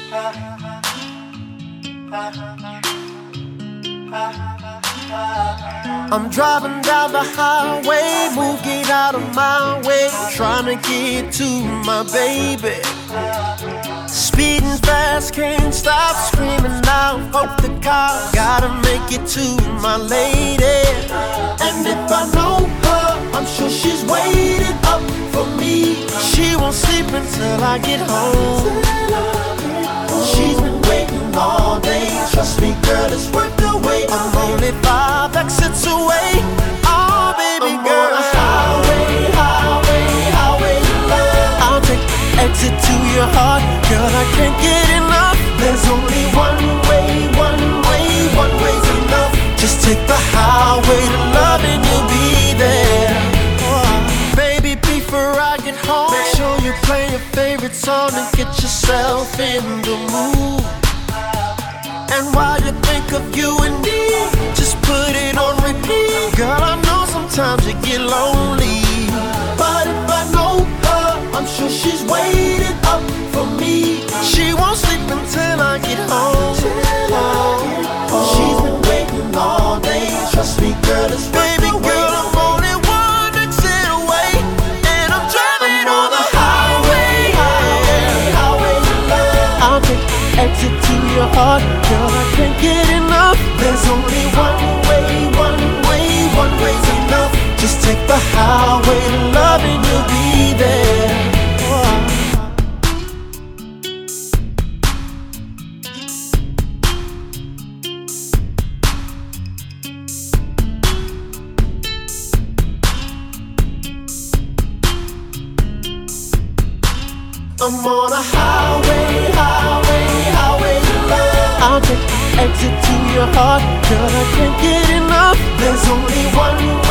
I'm driving down the highway, move, get out of my way, trying to get to my baby. Speeding fast, can't stop, screaming out, hope the car, gotta make it to my lady. And if I know her, I'm sure she's waiting up for me. She won't sleep until I get home. She's been waiting all day, trust me girl, it's worth the wait. I'm only 5 exits away, oh baby girl. I'm on a highway, highway, highway to love. I'll take exit to your heart, girl, I can't get enough. There's only one way, one way's enough. Just take the highway to love and you'll be there. Baby, before I get home, make sure you play your favorite song and get yourself in the mood. And while you think of you and me, just put it on repeat. Girl, I know sometimes you get lonely, but if I know her, I'm sure she's waiting up for me. She won't sleep until I get home. She's been waiting all day, trust me girl, it's baby girl, I'm only 1 exit away, and I'm driving on the highway, highway to love. I'll take exit to your heart, girl, I can't get enough. There's only one way's enough. Just take the highway to love and you'll be there. I'm on a highway, highway, highway to love. I'll take exit to your heart, girl, I can't get enough. There's only one